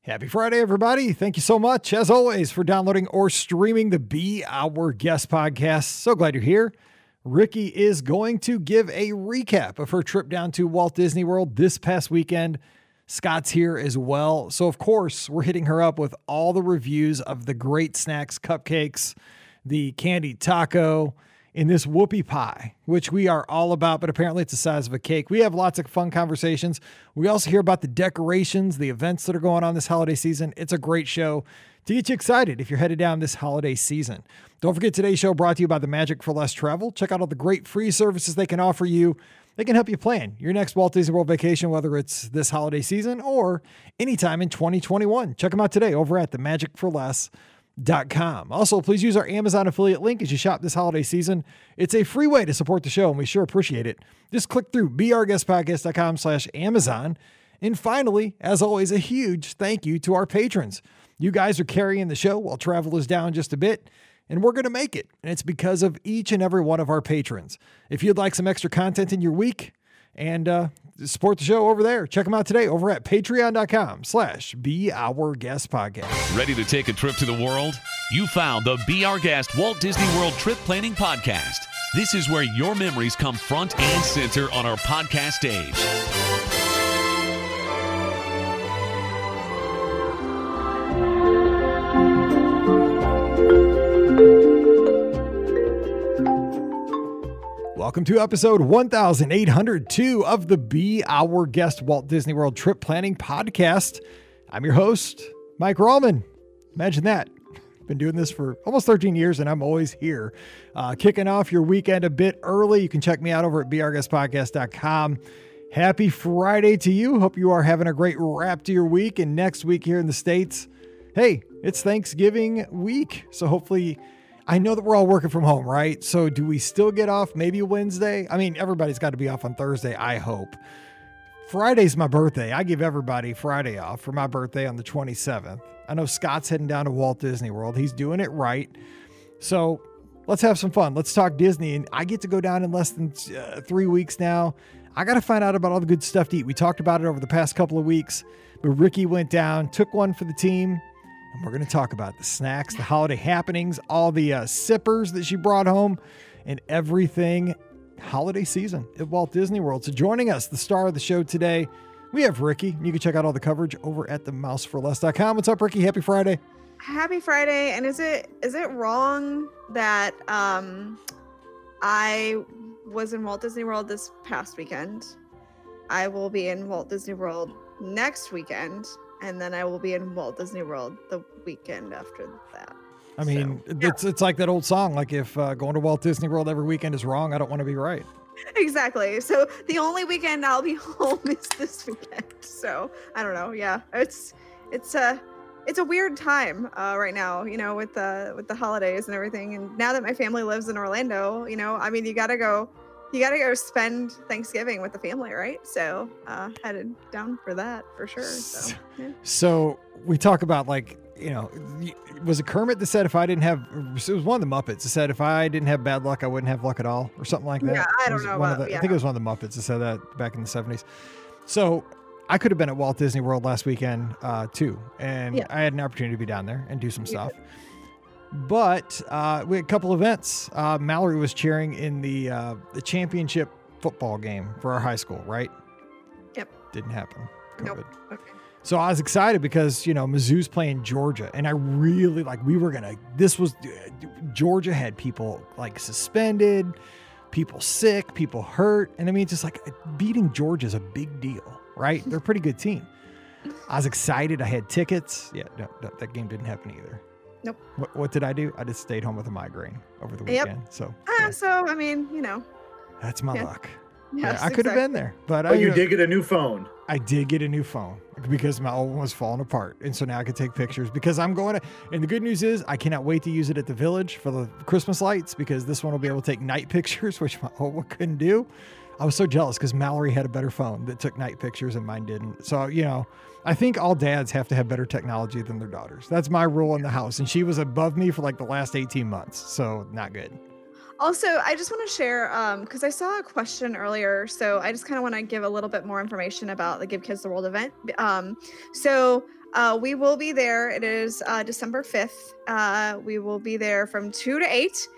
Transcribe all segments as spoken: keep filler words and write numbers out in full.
Happy Friday, everybody. Thank you so much, as always, for downloading or streaming the Be Our Guest podcast. So glad you're here. Ricky is going to give a recap of her trip down to Walt Disney World this past weekend. Scott's here as well. So, of course, we're hitting her up with all the reviews of the great snacks, cupcakes, the candied taco, in this whoopie pie, which we are all about, but apparently it's the size of a cake. We have lots of fun conversations. We also hear about the decorations, the events that are going on this holiday season. It's a great show to get you excited if you're headed down this holiday season. Don't forget, today's show brought to you by the Magic for Less Travel. Check out all the great free services they can offer you. They can help you plan your next Walt Disney World vacation, whether it's this holiday season or anytime in twenty twenty-one. Check them out today over at the magic for less dot com. Also, please use our Amazon affiliate link as you shop this holiday season. It's a free way to support the show, and we sure appreciate it. Just click through be our guest podcast dot com slash Amazon. And finally, as always, a huge thank you to our patrons. You guys are carrying the show while travel is down just a bit, and we're going to make it. And it's because of each and every one of our patrons. If you'd like some extra content in your week and uh, support the show over there, check them out today over at patreon dot com slash Be Our Guest Podcast. Ready to take a trip to the world? You found the Be Our Guest Walt Disney World Trip Planning Podcast. This is where your memories come front and center on our podcast stage. Welcome to episode one thousand eight hundred two of the Be Our Guest Walt Disney World Trip Planning Podcast. I'm your host, Mike Rallman. Imagine that. Been doing this for almost thirteen years, and I'm always here. Uh, kicking off your weekend a bit early. You can check me out over at be our guest podcast dot com. Happy Friday to you. Hope you are having a great wrap to your week. And next week here in the States, hey, it's Thanksgiving week. So hopefully, I know that we're all working from home, right? So do we still get off maybe Wednesday? I mean, everybody's got to be off on Thursday, I hope. Friday's my birthday. I give everybody Friday off for my birthday on the twenty-seventh. I know Scott's heading down to Walt Disney World. He's doing it right. So let's have some fun. Let's talk Disney. And I get to go down in less than uh, three weeks now. I got to find out about all the good stuff to eat. We talked about it over the past couple of weeks, but Ricky went down, took one for the team. And we're going to talk about the snacks, the holiday happenings, all the uh, sippers that she brought home, and everything holiday season at Walt Disney World. So joining us, the star of the show today, we have Ricky. You can check out all the coverage over at the mouse for less dot com. What's up, Ricky? Happy Friday. Happy Friday. And is it is it wrong that um, I was in Walt Disney World this past weekend? I will be in Walt Disney World next weekend. And then I will be in Walt Disney World the weekend after that. I mean, so, it's yeah. it's like that old song, like if uh, going to Walt Disney World every weekend is wrong, I don't want to be right. Exactly. So the only weekend I'll be home is this weekend. So I don't know. Yeah, it's it's a it's a weird time uh, right now, you know, with the with the holidays and everything. And now that my family lives in Orlando, you know, I mean, you gotta go. You got to go spend Thanksgiving with the family, right? So uh, headed down for that for sure. So, yeah. So we talk about, like, you know, was it Kermit that said if I didn't have, it was one of the Muppets that said if I didn't have bad luck, I wouldn't have luck at all, or something like that. Yeah, I don't know. One About, of the, yeah. I think it was one of the Muppets that said that back in the seventies. So I could have been at Walt Disney World last weekend uh, too, and yeah. I had an opportunity to be down there and do some You stuff. did. But uh, we had a couple events. Uh, Mallory was cheering in the uh, the championship football game for our high school, right? Yep. Didn't happen. COVID. Nope. Okay. So I was excited because, you know, Mizzou's playing Georgia, and I really, like, we were going to, this was, Georgia had people, like, suspended, people sick, people hurt. And I mean, just like beating Georgia is a big deal, right? They're a pretty good team. I was excited. I had tickets. Yeah, no, no, that game didn't happen either. Nope. What, what did I do? I just stayed home with a migraine over the weekend. Yep. So, Uh, yeah, so, I mean, you know. that's my yeah. luck. Yes, Yeah, I could have exactly. been there, but, But I, you did get a new phone. I did get a new phone because my old one was falling apart. And so now I can take pictures because I'm going to, and the good news is I cannot wait to use it at the Village for the Christmas lights, because this one will be able to take night pictures, which my old one couldn't do. I was so jealous because Mallory had a better phone that took night pictures and mine didn't. So, you know, I think all dads have to have better technology than their daughters. That's my rule in the house. And she was above me for like the last eighteen months. So not good. Also, I just want to share, um, because I saw a question earlier, so I just kind of want to give a little bit more information about the Give Kids the World event. Um, so uh, we will be there. It is uh, December fifth. Uh, we will be there from two to eight.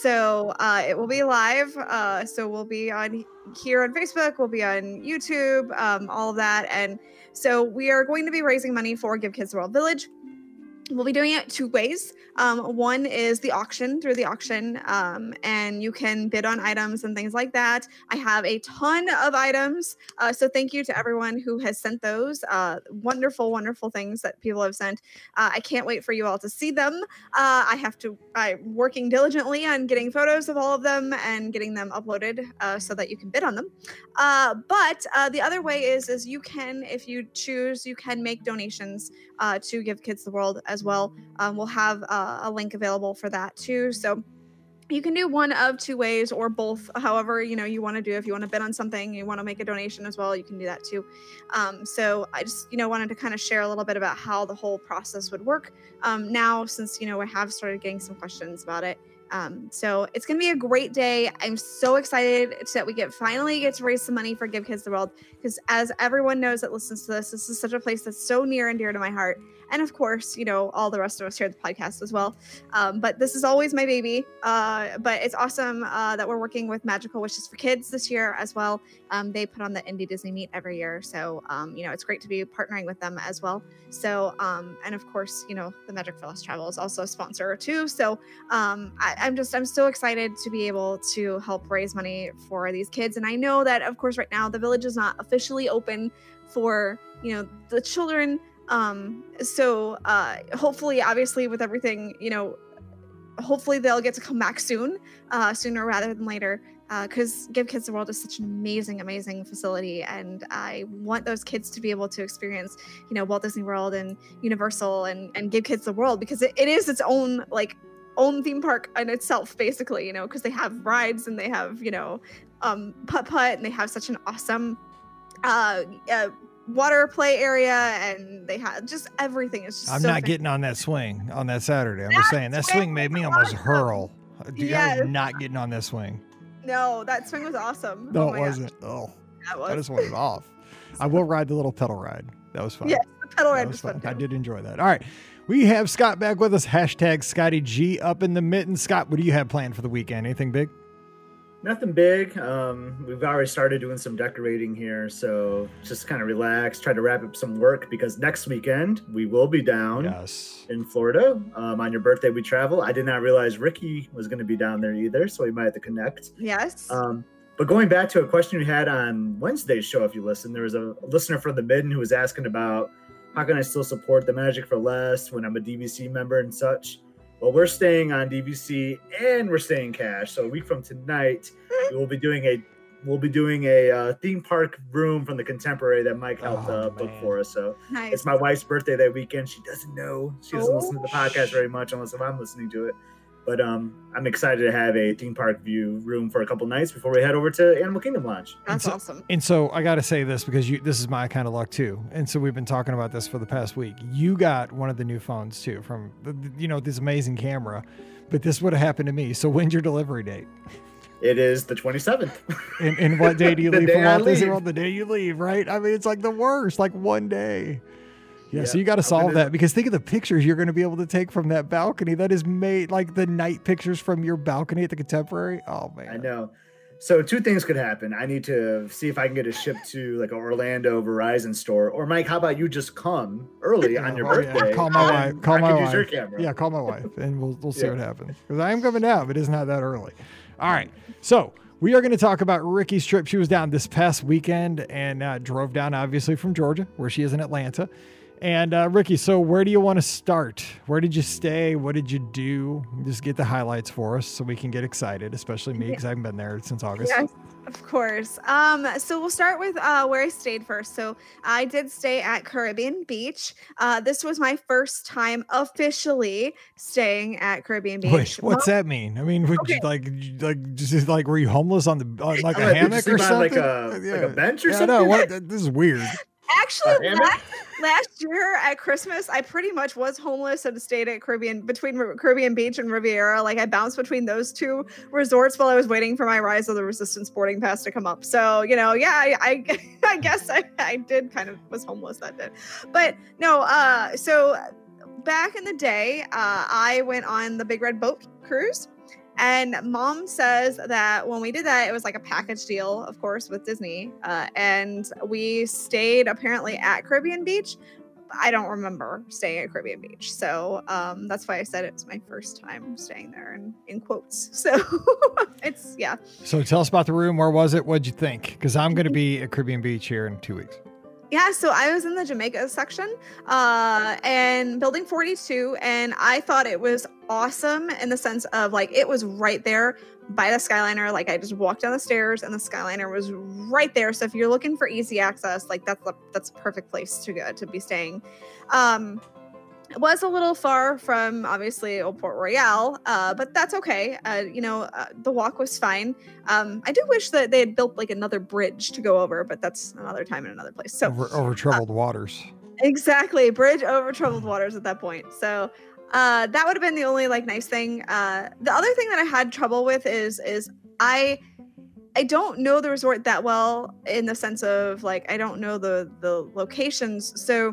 So uh, it will be live. Uh, so we'll be on here on Facebook. We'll be on YouTube, um, all of that. And so we are going to be raising money for Give Kids the World Village. We'll be doing it two ways. Um, one is the auction, through the auction, um, and you can bid on items and things like that. I have a ton of items, uh, so thank you to everyone who has sent those. Uh, wonderful, wonderful things that people have sent. Uh, I can't wait for you all to see them. Uh, I have to, I'm working diligently on getting photos of all of them and getting them uploaded uh, so that you can bid on them. Uh, but uh, the other way is, is you can, if you choose, you can make donations uh, to Give Kids the World as well. Um, we'll have uh, a link available for that too. So you can do one of two ways or both, however, you know, you want to do. If you want to bid on something, you want to make a donation as well, you can do that too. Um, so I just, you know, wanted to kind of share a little bit about how the whole process would work um, now, since, you know, I have started getting some questions about it. Um, so it's going to be a great day. I'm so excited that we get finally get to raise some money for Give Kids the World, because as everyone knows that listens to this, this is such a place that's so near and dear to my heart. And of course, you know, all the rest of us here at the podcast as well. Um, but this is always my baby. Uh, but it's awesome uh, that we're working with Magical Wishes for Kids this year as well. Um, they put on the Indie Disney Meet every year. So, um, you know, it's great to be partnering with them as well. So, um, and of course, you know, the Magic for Less Travel is also a sponsor too. So um, I, I'm just, I'm so excited to be able to help raise money for these kids. And I know that, of course, right now the village is not officially open for, you know, the children. Um, so, uh, hopefully, obviously with everything, you know, hopefully they'll get to come back soon, uh, sooner rather than later, uh, cause Give Kids the World is such an amazing, amazing facility. And I want those kids to be able to experience, you know, Walt Disney World and Universal and, and Give Kids the World, because it, it is its own, like, own theme park in itself, basically, you know, cause they have rides and they have, you know, um, putt-putt, and they have such an awesome, uh, uh water play area, and they have just everything is just I'm so not fantastic. getting on that swing on that Saturday. I'm That just saying that swing swing made me was almost awesome. hurl. Dude, I Yes. was not getting on that swing. No, that swing was awesome. No, Oh it my gosh. wasn't. Oh, That I was. just wanted it off. I will ride the little pedal ride. That was fun. Yes, the pedal That ride was was fun fun. I too. did enjoy that. All right. We have Scott back with us. Hashtag Scotty G up in the mitten. Scott, what do you have planned for the weekend? Anything big? Nothing big. Um, we've already started doing some decorating here, so just kind of relax, try to wrap up some work, because next weekend we will be down Yes. in Florida. Um, on your birthday, we travel. I did not realize Ricky was going to be down there either, so we might have to connect. Yes. Um, but going back to a question you had on Wednesday's show, if you listened, there was a listener from the Midden who was asking about how can I still support the Magic for Less when I'm a D V C member and such. Well, we're staying on D V C and we're staying cash. So a week from tonight, we will be doing a we'll be doing a uh, theme park room from the Contemporary that Mike helped Oh, uh, book man. for us. So Nice. it's my wife's birthday that weekend. She doesn't know. She doesn't Oh. listen to the podcast very much unless if I'm listening to it. But um, I'm excited to have a theme park view room for a couple nights before we head over to Animal Kingdom Lodge. That's so- awesome. And so I got to say this because you, this is my kind of luck too. And so we've been talking about this for the past week. You got one of the new phones too from, the- the- you know, this amazing camera, but this would have happened to me. So when's your delivery date? It is the twenty-seventh. And, and what day do you The leave day for I Walt Disney leave. World? The day you leave, right? I mean, it's like the worst, like one day. Yeah, so Yeah, you got to I'm solve gonna- that, because think of the pictures you're going to be able to take from that balcony. That is made like the night pictures from your balcony at the Contemporary. Oh man. I know. So two things could happen. I need to see if I can get a ship to like an Orlando Verizon store, or Mike, how about you just come early on your Oh, yeah. birthday? Call my and wife. Call I my can wife. use your camera. Yeah, call my wife, and we'll we'll see Yeah. what happens. Because I am coming down, but it's not that early. All right, so we are going to talk about Ricky's trip. She was down this past weekend and uh, drove down, obviously, from Georgia, where she is in Atlanta. And uh, Ricky, so where do you want to start? Where did you stay? What did you do? Just get the highlights for us so we can get excited, especially me, because I haven't been there since August. Yes, of course. Um, so we'll start with uh, where I stayed first. So I did stay at Caribbean Beach. Uh, this was my first time officially staying at Caribbean Beach. Wait, what's that mean? I mean, would you Okay. like, like, just like, were you homeless on the on like I'm a like, did you hammock sleep or on, something? like a- like a bench or yeah, I know, something? what, this is weird. Actually, God damn it. last, last year at Christmas, I pretty much was homeless and stayed at Caribbean between Ri- Caribbean Beach and Riviera. Like I bounced between those two resorts while I was waiting for my Rise of the Resistance boarding pass to come up. So you know, yeah, I I, I guess I, I did kind of was homeless that day, but no. Uh, so back in the day, uh, I went on the Big Red Boat cruise. And mom says that when we did that, it was like a package deal, of course, with Disney. Uh, and we stayed apparently at Caribbean Beach. I don't remember staying at Caribbean Beach. So um, that's why I said it's my first time staying there in, in quotes. So it's, yeah. So tell us about the room. Where was it? What'd you think? Because I'm going to be at Caribbean Beach here in two weeks. Yeah, so I was in the Jamaica section uh, and building forty-two, and I thought it was awesome in the sense of like it was right there by the Skyliner. Like I just walked down the stairs and the Skyliner was right there. So if you're looking for easy access, like that's the, that's a perfect place to go to be staying. Um, it was a little far from obviously Old Port Royale, uh, but that's okay. Uh, you know, uh, the walk was fine. Um, I do wish that they had built like another bridge to go over, but that's another time in another place. So Over, over troubled uh, waters. Exactly. Bridge over troubled waters at that point. So uh, that would have been the only like nice thing. Uh, the other thing that I had trouble with is, is I, I don't know the resort that well in the sense of like, I don't know the, the locations. So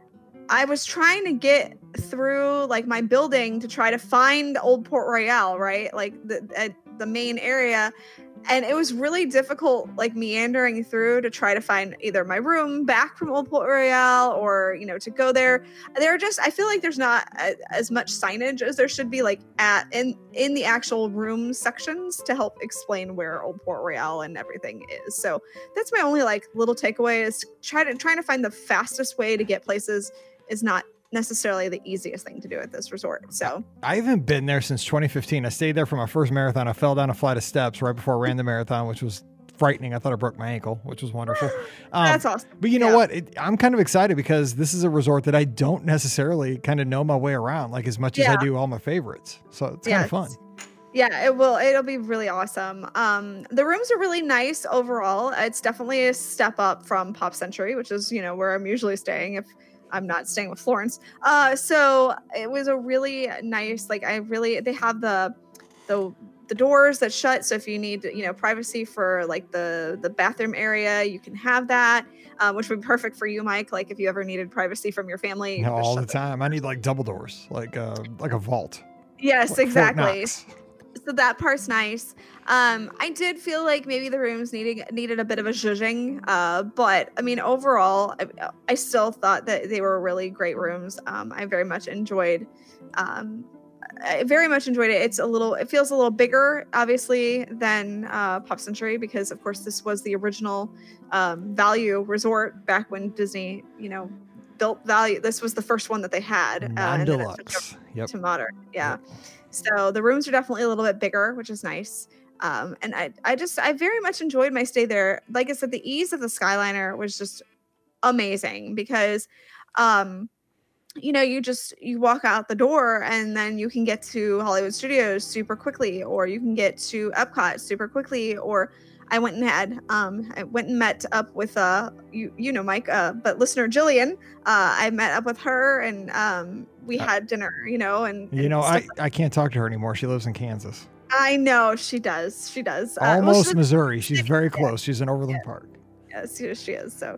I was trying to get through like my building to try to find Old Port Royale, right? Like the at the main area. And it was really difficult, like meandering through to try to find either my room back from Old Port Royale or, you know, to go there. There are just, I feel like there's not a, as much signage as there should be like at in, in the actual room sections to help explain where Old Port Royale and everything is. So that's my only like little takeaway is try to, trying to find the fastest way to get places is not necessarily the easiest thing to do at this resort. So I haven't been there since twenty fifteen. I stayed there for my first marathon. I fell down a flight of steps right before I ran the marathon, which was frightening. I thought I broke my ankle, which was wonderful. Um, That's awesome. But you know yeah. what? It, I'm kind of excited because this is a resort that I don't necessarily kind of know my way around like as much yeah. as I do all my favorites. So it's yeah, kind of fun. Yeah, it will. It'll be really awesome. Um, the rooms are really nice overall. It's definitely a step up from Pop Century, which is, you know, where I'm usually staying if I'm not staying with Florence. Uh, so it was a really nice, like I really, they have the, the, the doors that shut. So if you need, you know, privacy for like the, the bathroom area, you can have that, uh, which would be perfect for you, Mike. Like if you ever needed privacy from your family. You know, all the time. I need like double doors, like, uh, like a vault. Yes, like exactly. So that part's nice. Um, I did feel like maybe the rooms needed needed a bit of a zhuzhing, uh, but I mean, overall, I, I still thought that they were really great rooms. Um, I very much enjoyed, um, I very much enjoyed it. It's a little, it feels a little bigger, obviously, than uh, Pop Century because, of course, this was the original um, Value Resort back when Disney, you know, built Value. This was the first one that they had. Uh, Non-deluxe. Yep. To modern, yeah. Yep. So the rooms are definitely a little bit bigger, which is nice. Um, and I, I just, I very much enjoyed my stay there. Like I said, the ease of the Skyliner was just amazing because, um, you know, you just, you walk out the door and then you can get to Hollywood Studios super quickly, or you can get to Epcot super quickly, or I went and had, um, I went and met up with, uh, you, you know, Mike, uh, but listener Jillian, uh, I met up with her and, um, we had dinner, you know, and, you and know, I, like I can't talk to her anymore. She lives in Kansas. I know she does. She does. Uh, Almost well, she's Missouri. She's very close. Yeah. She's in Overland Yeah. Park. Yes, she, she is. So,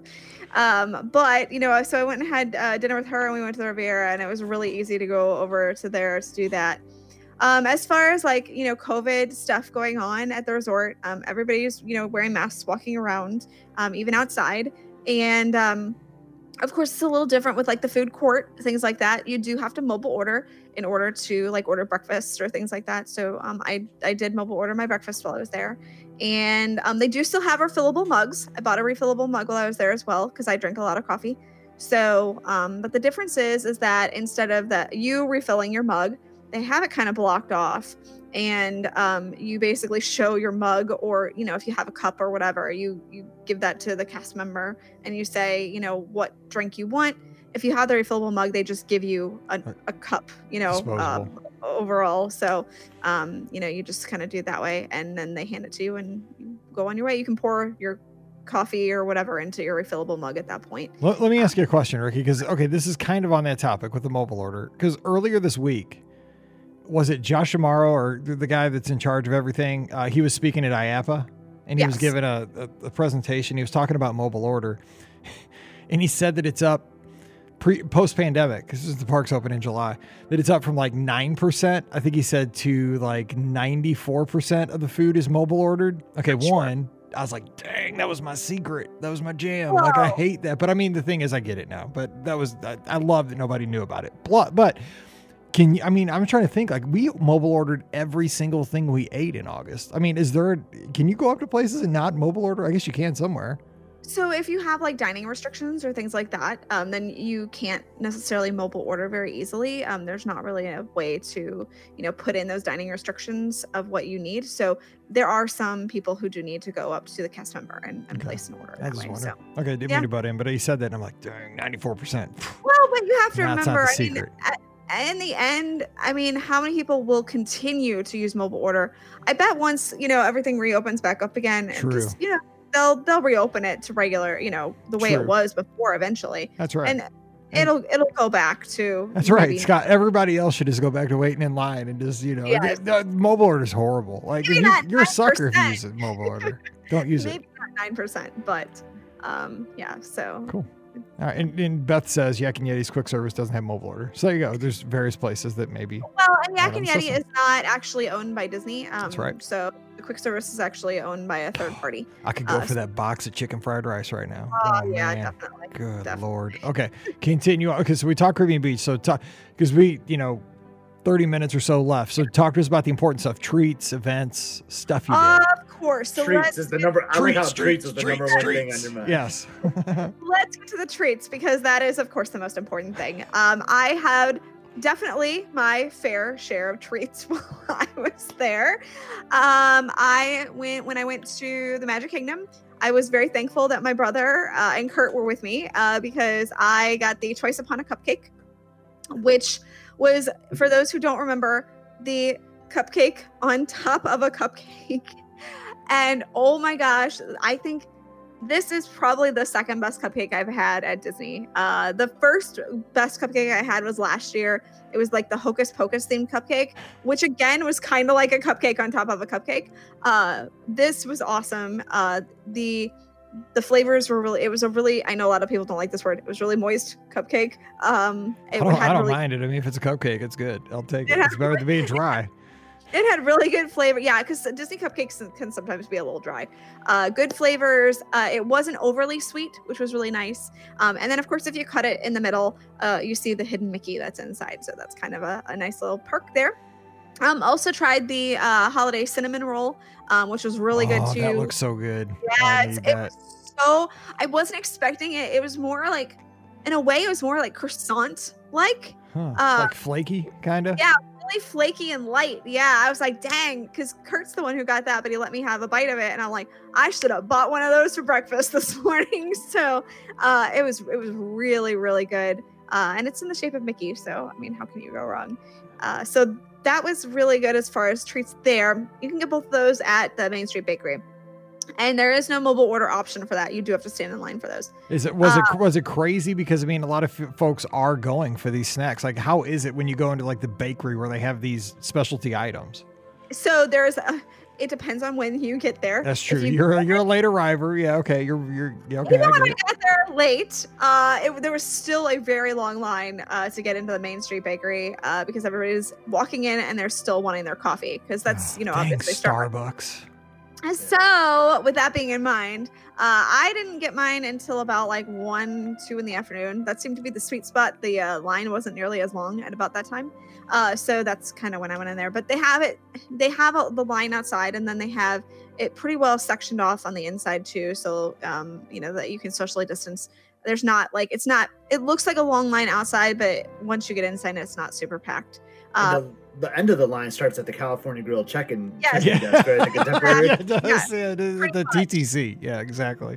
um, but you know, so I went and had uh, dinner with her, and we went to the Riviera, and it was really easy to go over to there to do that. Um, as far as like, you know, COVID stuff going on at the resort, um, everybody's, you know, wearing masks, walking around, um, even outside. And, um, of course, it's a little different with like the food court, things like that. You do have to mobile order in order to like order breakfast or things like that. So, um, I, I did mobile order my breakfast while I was there. And, um, they do still have refillable mugs. I bought a refillable mug while I was there as well, because I drink a lot of coffee. So, um, but the difference is, is that instead of that you refilling your mug, they have it kind of blocked off, and um, you basically show your mug, or, you know, if you have a cup or whatever, you, you give that to the cast member and you say, you know, what drink you want. If you have the refillable mug, they just give you a, a cup, you know, um, overall. So, um, you know, you just kind of do it that way, and then they hand it to you and you go on your way. You can pour your coffee or whatever into your refillable mug at that point. Let, let me ask you a question, Ricky, because, okay, this is kind of on that topic with the mobile order. Because earlier this week, was it Josh Amaro or the, the guy that's in charge of everything? Uh, he was speaking at I A P A, and he Yes. was giving a, a, a presentation. He was talking about mobile order, and he said that it's up pre post-pandemic, because the park's open in July, that it's up from like nine percent, I think he said, to like ninety-four percent of the food is mobile ordered. Okay, Sure. one, I was like, dang, that was my secret. That was my jam. Like, I Whoa. hate that. But I mean, the thing is, I get it now. But that was, I, I love that nobody knew about it. Blah- But can you, I mean, I'm trying to think, like, we mobile ordered every single thing we ate in August. I mean, is there, can you go up to places and not mobile order? I guess you can somewhere. So if you have like dining restrictions or things like that, um, then you can't necessarily mobile order very easily. Um, there's not really a way to, you know, put in those dining restrictions of what you need. So there are some people who do need to go up to the cast member and, and Okay. place an order I that just way. wonder. So, Okay, didn't yeah. mean to butt in, but he said that, and I'm like, dang, ninety-four percent. well, but you have to That's not remember, the I mean, secret. at, in the end, I mean, how many people will continue to use mobile order? I bet once, you know, everything reopens back up again, and True. just, you know, they'll they'll reopen it to regular, you know, the way True. it was before eventually. That's right. And it'll it'll go back to That's right, maybe- Scott. Everybody else should just go back to waiting in line and just, you know, Yes. the, the mobile order is horrible. Like, Maybe you, not you're a sucker if you nine use a mobile order. Don't use it. maybe not nine percent, but um yeah, so Cool. All right, and, and Beth says Yak and Yeti's quick service doesn't have mobile order. So there you go. There's various places that maybe. well, and Yak Not and on the Yeti system. is not actually owned by Disney. Um That's right. So the quick service is actually owned by a third party. I could go Uh, for that box of chicken fried rice right now. Oh, yeah, man. definitely. Good definitely. Lord. Okay, continue. Okay, so we talked Caribbean Beach. So talk because we, you know, thirty minutes or so left. So talk to us about the important stuff: treats, events, stuff you did. Of course. So treats let's is the number. I like how Treats, treats is the treats, number one treats. thing on your mind. Yes. let's get to the treats, because that is of course the most important thing. Um I had definitely my fair share of treats while I was there. Um I went when I went to the Magic Kingdom. I was very thankful that my brother uh, and Kurt were with me uh, because I got the Twice Upon a Cupcake, which was, for those who don't remember, the cupcake on top of a cupcake. And oh my gosh, I think this is probably the second best cupcake I've had at Disney. Uh, the first best cupcake I had was last year. It was like the Hocus Pocus themed cupcake, which again was kind of like a cupcake on top of a cupcake. Uh, this was awesome. Uh, the the flavors were really, it was a really, I know a lot of people don't like this word. It was really moist cupcake. Um, I it don't, had I don't really, mind it. I mean, if it's a cupcake, it's good. I'll take it. It had It's better than being dry. It had really good flavor. Yeah, because Disney cupcakes can sometimes be a little dry. Uh, good flavors. Uh, it wasn't overly sweet, which was really nice. Um, and then, of course, if you cut it in the middle, uh, you see the hidden Mickey that's inside. So that's kind of a, a nice little perk there. Um, also tried the uh, holiday cinnamon roll, um, which was really good Oh, too. that looks so good. I Yes, need it that. was so. I wasn't expecting it. It was more like, in a way, it was more like croissant like. Huh. uh, like flaky, kind of. yeah. Really flaky and light. Yeah, I was like, dang, because Kurt's the one who got that, but he let me have a bite of it, and I'm like, I should have bought one of those for breakfast this morning. So uh, it was it was really really good, uh, and it's in the shape of Mickey. So I mean, how can you go wrong? Uh, so that was really good as far as treats there. You can get both of those at the Main Street Bakery. And there is no mobile order option for that. You do have to stand in line for those. Is it was Uh, it was it crazy? Because I mean, a lot of f- folks are going for these snacks. Like, how is it when you go into like the bakery where they have these specialty items? So there's a, it depends on when you get there. That's If true. you You're a, you're a late arriver. Yeah. Okay. You're you're yeah. Okay. Even I when get I it. got there late, uh, it, there was still a very long line uh, to get into the Main Street Bakery uh, because everybody's walking in and they're still wanting their coffee because that's, Oh, you know, dang, obviously Starbucks. Starbucks. So, with that being in mind, uh, I didn't get mine until about like one, two in the afternoon. That seemed to be the sweet spot. The uh, line wasn't nearly as long at about that time. Uh, so that's kind of when I went in there. But they have it, they have a, the line outside, and then they have it pretty well sectioned off on the inside too. So, um, you know, that you can socially distance. There's not like, it's not, it looks like a long line outside, but once you get inside, it's not super packed. Uh, And the, the end of the line starts at the California Grill check-in, Yes. check-in desk, right? The contemporary. Yeah, it does. Yeah, Yeah, it is pretty the much. T T C. Yeah, exactly.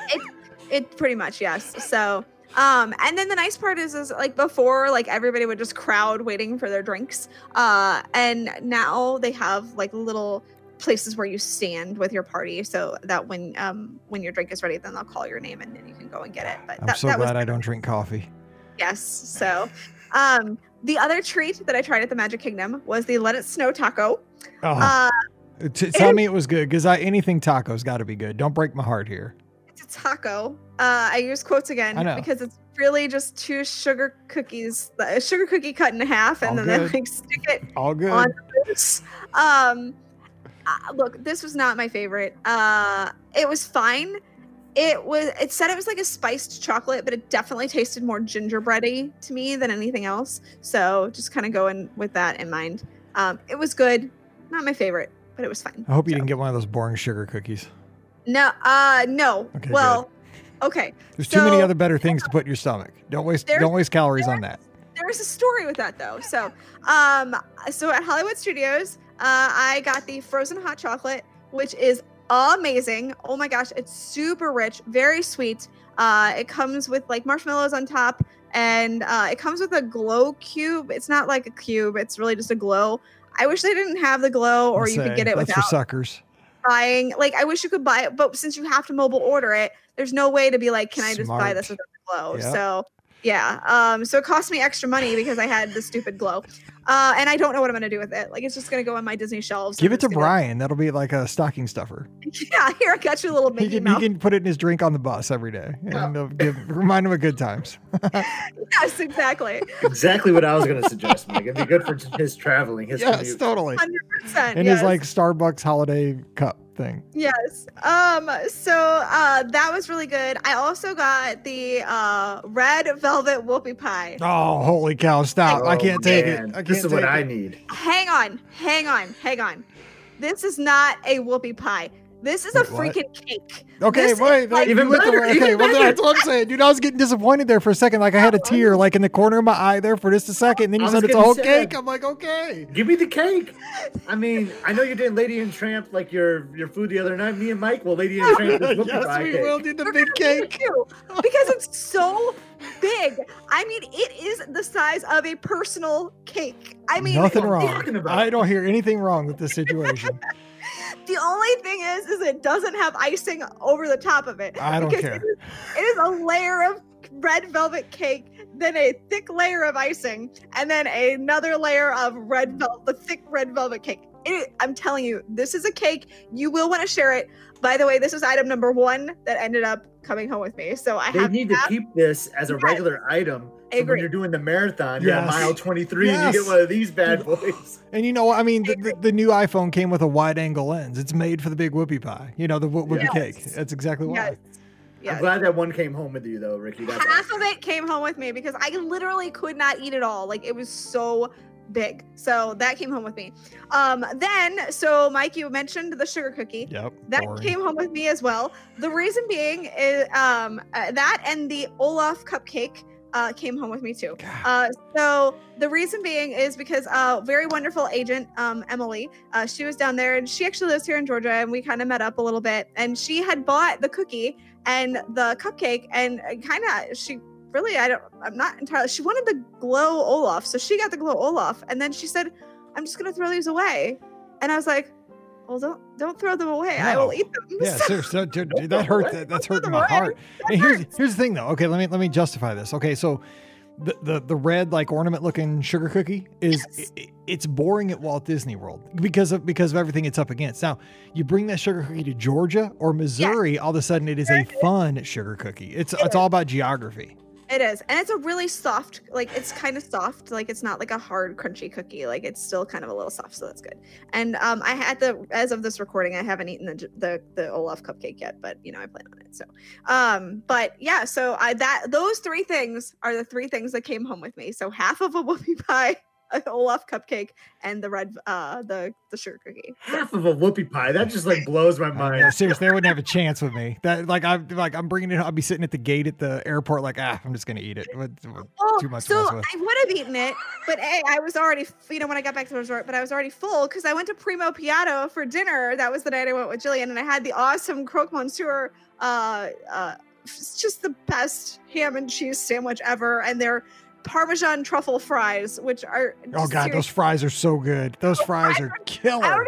It pretty much, yes. So, um, and then the nice part is, is like before, like everybody would just crowd waiting for their drinks. Uh, and now they have like little places where you stand with your party, so that when um when your drink is ready, then they'll call your name and then you can go and get it. But I'm that, so that glad was I don't drink coffee. yes. So, um, the other treat that I tried at the Magic Kingdom was the Let It Snow taco. Oh, Uh, t- tell me it was good, because I anything taco's got to be good. Don't break my heart here. it's a taco. Uh, I use quotes again I know. because it's really just two sugar cookies, a sugar cookie cut in half, and All then they good. like stick it All good. on the boots. Um, uh, look, this was not my favorite. Uh, it was fine. It was. It said it was like a spiced chocolate, but it definitely tasted more gingerbready to me than anything else. So just kind of going with that in mind. Um, it was good. Not my favorite, but it was fine. I hope you So- didn't get one of those boring sugar cookies. No. Uh, no. Okay, well, okay. There's too many So- other better things to put in your stomach. Don't waste There's- don't waste calories on that. There's a story with that though. So, um, so at Hollywood Studios, uh, I got the frozen hot chocolate, which is amazing. Oh my gosh, it's super rich, very sweet. Uh, it comes with like marshmallows on top, and uh, it comes with a glow cube. It's not like a cube; it's really just a glow. I wish they didn't have the glow, or I'll you could say, get it that's without for suckers. buying. Like, I wish you could buy it, but since you have to mobile order it, there's no way to be like, can I just buy Smart. this without the glow? Yep. So yeah, um, so it cost me extra money because I had the stupid glow, uh, and I don't know what I'm gonna do with it. Like, it's just gonna go on my Disney shelves. Give and it to I'm just gonna- Brian. That'll be like a stocking stuffer. Yeah, here I got you a little He Mickey can, he Mouse. can put it in his drink on the bus every day, and it'll give, remind him of good times. Yes, exactly, Exactly what I was going to suggest, Mike. It'd be good for his traveling, his Yes, commute. totally. hundred percent. And yes. his like Starbucks holiday cup thing. Yes. Um. So uh, that was really good. I also got the uh red velvet whoopie pie. Oh, holy cow! Stop! I Oh, can't take man. it. I can't This is what take I it. need. Hang on, hang on, hang on. This is not a whoopie pie. This is a Wait, what? freaking cake. Okay, This is wait. like- you Even went the better, way- okay, even well, better. that's what I'm saying, dude. I was getting disappointed there for a second. Like I had a tear, like in the corner of my eye there for just a second. And then you I said was it's a getting whole sad. cake. I'm like, okay. Give me the cake. I mean, I know you did Lady and Tramp like your your food the other night. Me and Mike will Lady and Tramp this whoopie Yes, pie we cake. will do the We're big gonna do it cake. too, because it's so big. I mean, it is the size of a personal cake. I mean, Nothing what are you wrong. talking about? I don't hear anything wrong with this situation. the only thing is, is it doesn't have icing over the top of it. I don't because care. It is, it is a layer of red velvet cake, then a thick layer of icing, and then another layer of red velvet, the thick red velvet cake. It, I'm telling you, this is a cake. You will want to share it. By the way, this was item number one that ended up coming home with me. So I They have need to that. keep this as a Yes. regular item. I So agree. when you're doing the marathon, you're at Yes. mile twenty-three and Yes. you get one of these bad boys. And you know what? I mean, the, the, the new iPhone came with a wide angle lens. It's made for the big whoopie pie. You know, the whoop- whoopie Yes. cake. That's exactly why. Yes. I'm Yes. glad that one came home with you though, Ricky. That's Half awesome. of it came home with me because I literally could not eat it all. Like, it was so big. So that came home with me. Um, then, so Mike, you mentioned the sugar cookie. Yep. That boring. came home with me as well. The reason being is um, uh, that and the Olaf cupcake uh, came home with me too. God. Uh, so the reason being is because uh, very wonderful agent um, Emily, uh, she was down there and she actually lives here in Georgia, and we kind of met up a little bit. And she had bought the cookie and the cupcake, and kind of she really I don't I'm not entirely. She wanted the glow Olaf, so she got the glow Olaf, and then she said, "I'm just gonna throw these away," and I was like, "Well, don't don't throw them away. I will No. eat them." Yeah, So- seriously, dude, dude, that hurt. That, that's hurting my Right. heart. That And here's hurts. here's the thing, though. Okay, let me let me justify this. Okay, so the the, the red like ornament looking sugar cookie is Yes. i- it's boring at Walt Disney World because of because of everything it's up against. Now you bring that sugar cookie to Georgia or Missouri, all of a sudden it is a fun sugar cookie. It's it's all about geography. It is, and it's a really soft, like it's kind of soft, like it's not like a hard crunchy cookie, like it's still kind of a little soft, so that's good. And um, I had the as of this recording, I haven't eaten the the the Olaf cupcake yet, but you know I plan on it. So, um, but yeah, so I that those three things are the three things that came home with me. So half of a whoopie pie, an Olaf cupcake, and the red uh the the sugar cookie. Half of a whoopie pie. That just like blows my I mind. know, seriously, they wouldn't have a chance with me. That like I'm like I'm bringing it. I'll be sitting at the gate at the airport, like ah, I'm just gonna eat it. What, what- Oh, too much to so mess with. I would have eaten it, but A, I was already, you know, when I got back to the resort, but I was already full because I went to Primo Piatto for dinner. That was the night I went with Jillian, and I had the awesome croque monsieur. Uh, uh, it's just the best ham and cheese sandwich ever, and their Parmesan truffle fries, which are Oh just god, serious- those fries are so good. Those fries are I killer. don't even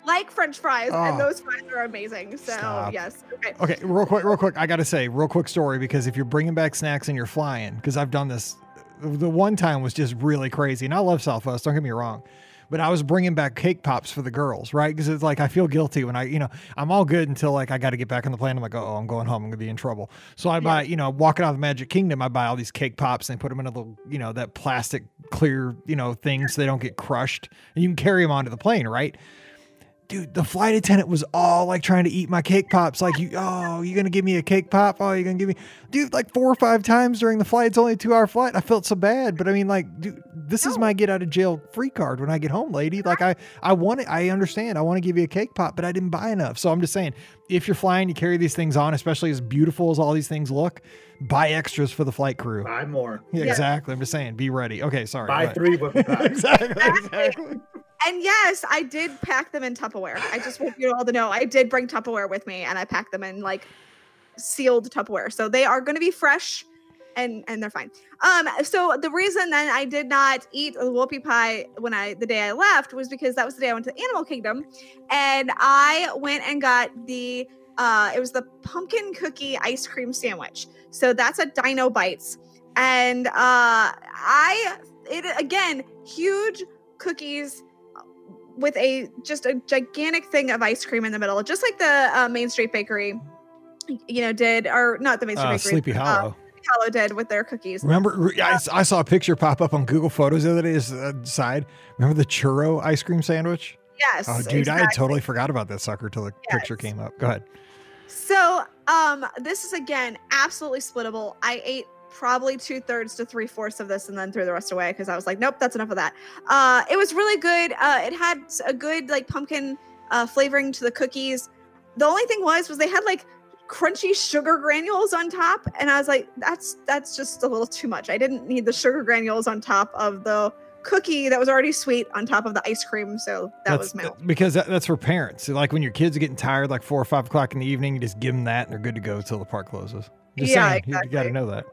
like French fries, Oh. and those fries are amazing. So Stop. yes. Okay. Okay, real quick, real quick. I got to say, real quick story, because if you're bringing back snacks and you're flying, because I've done this, the one time was just really crazy. And I love Southwest, don't get me wrong. But I was bringing back cake pops for the girls, right? Because it's like, I feel guilty when I, you know, I'm all good until like I got to get back on the plane. I'm like, oh, I'm going home. I'm going to be in trouble. So I buy, you know, walking out of the Magic Kingdom, I buy all these cake pops and put them in a little, you know, that plastic clear, you know, thing so they don't get crushed. And you can carry them onto the plane, right? Dude, the flight attendant was all like trying to eat my cake pops. Like, you, oh, you going to give me a cake pop? Oh, you're going to give me, dude, like four or five times during the flight. It's only a two hour flight. I felt so bad, but I mean, like, dude, this is my get out of jail free card when I get home, lady. Like I, I want it. I understand. I want to give you a cake pop, but I didn't buy enough. So I'm just saying, if you're flying, you carry these things on, especially as beautiful as all these things look, buy extras for the flight crew. Buy more. Yeah, Yeah. exactly. I'm just saying, be ready. Okay. Sorry. Buy but- three whipping pies. exactly. Exactly. And yes, I did pack them in Tupperware. I just want you all to know I did bring Tupperware with me, and I packed them in like sealed Tupperware, so they are going to be fresh, and and they're fine. Um, so the reason then I did not eat a whoopie pie when I the day I left was because that was the day I went to the Animal Kingdom, and I went and got the uh, it was the pumpkin cookie ice cream sandwich. So that's a Dino Bites, and uh, I it again huge cookies with a just a gigantic thing of ice cream in the middle, just like the uh, Main Street Bakery, you know, did, or not the Main Street Uh, Bakery, Sleepy uh, Hollow. Sleepy Hollow did with their cookies. Remember, I, s- I saw a picture pop up on Google Photos the other day. As a side, remember the churro ice cream sandwich? Yes. Oh, dude, I had exactly. totally forgot about that sucker till the Yes. picture came up. Go ahead. So, um, this is again absolutely splittable. I ate probably two thirds to three fourths of this and then threw the rest away because I was like, nope, that's enough of that. Uh, it was really good. Uh, it had a good like pumpkin uh, flavoring to the cookies. The only thing was, was they had like crunchy sugar granules on top, and I was like, that's that's just a little too much. I didn't need the sugar granules on top of the cookie that was already sweet on top of the ice cream. So that that's, was my because that, that's for parents. So, like when your kids are getting tired, like four or five o'clock in the evening, you just give them that and they're good to go till the park closes. Just Yeah, saying, you- you got to exactly. know that.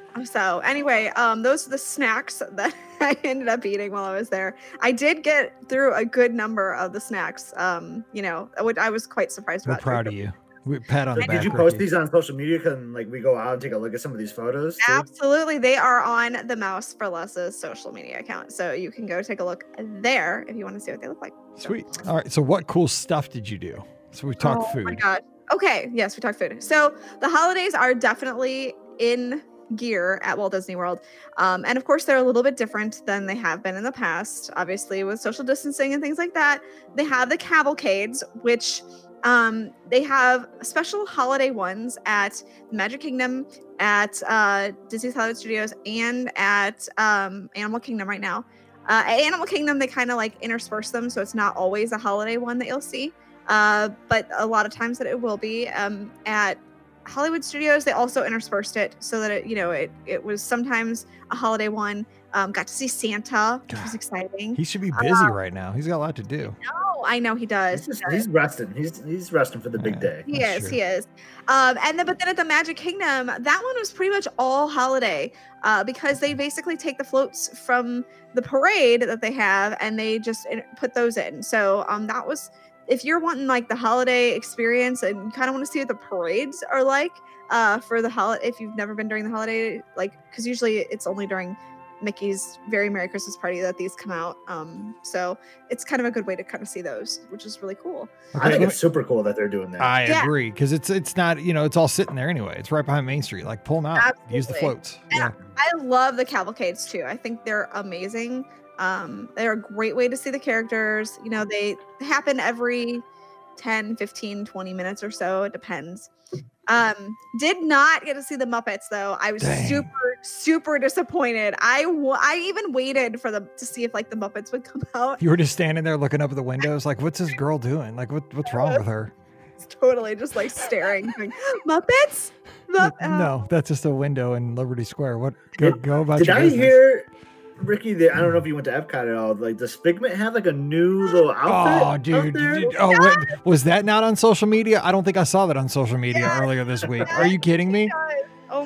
So anyway, um, those are the snacks that I ended up eating while I was there. I did get through a good number of the snacks, um, you know, which I was quite surprised We're about. proud of you. We pat on the back. Did you post Ricky. these on social media? Can like we go out and take a look at some of these photos? too? Absolutely. They are on the Mouse for Less's social media account. So you can go take a look there if you want to see what they look like. So- Sweet. All right. So, what cool stuff did you do? So, we talked oh food. my God. Okay. Yes, we talked food. So the holidays are definitely in gear at Walt Disney World. Um, and of course, they're a little bit different than they have been in the past, obviously, with social distancing and things like that. They have the cavalcades, which um, they have special holiday ones at Magic Kingdom, at uh, Disney's Hollywood Studios, and at um, Animal Kingdom right now. Uh, at Animal Kingdom, they kind of like intersperse them, so it's not always a holiday one that you'll see. Uh, but a lot of times that it will be. Um, at Hollywood Studios, they also interspersed it so that it, you know, it it was sometimes a holiday one. Um, got to see Santa, which was exciting. He should be busy right now. He's got a lot to do. Oh, I know he does. He's, He just, does. he's resting. He's he's resting for the big Yeah. day. He That's is, true. he is. Um, and then, but then at the Magic Kingdom, that one was pretty much all holiday uh, because they basically take the floats from the parade that they have and they just in- put those in. So um, that was, if you're wanting like the holiday experience and you kind of want to see what the parades are like uh, for the holiday, if you've never been during the holiday, like, because usually it's only during Mickey's Very Merry Christmas Party that these come out. Um, so it's kind of a good way to kind of see those, which is really cool. I Okay, think let it's super cool that they're doing that. I Yeah. agree because it's it's not, you know, it's all sitting there anyway. It's right behind Main Street. Like pull them out, use the Absolutely. floats. Yeah. I love the cavalcades too. I think they're amazing. Um, they're a great way to see the characters. You know, they happen every ten, fifteen, twenty minutes or so. It depends. Um, did not get to see the Muppets though. I was Dang. super, super disappointed. I wa- I even waited for them to see if like the Muppets would come out. You were just standing there looking up at the windows, like, what's this girl doing? Like, what what's wrong with her? It's totally just like staring. Like, Muppets? Mupp- uh, No, that's just a window in Liberty Square. What? Go, Did- go about Did your I business. hear, Ricky? That I don't know if you went to Epcot at all. Like, does Figment have like a new little outfit? Oh, out dude. there? did- oh, wait, was that not on social media? I don't think I saw that on social media Yes. earlier this week. Are you kidding me? Oh my gosh.